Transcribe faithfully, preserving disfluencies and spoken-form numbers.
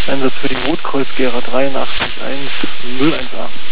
Einsatz für die Rotkreuz Gera drei acht eins null eins A.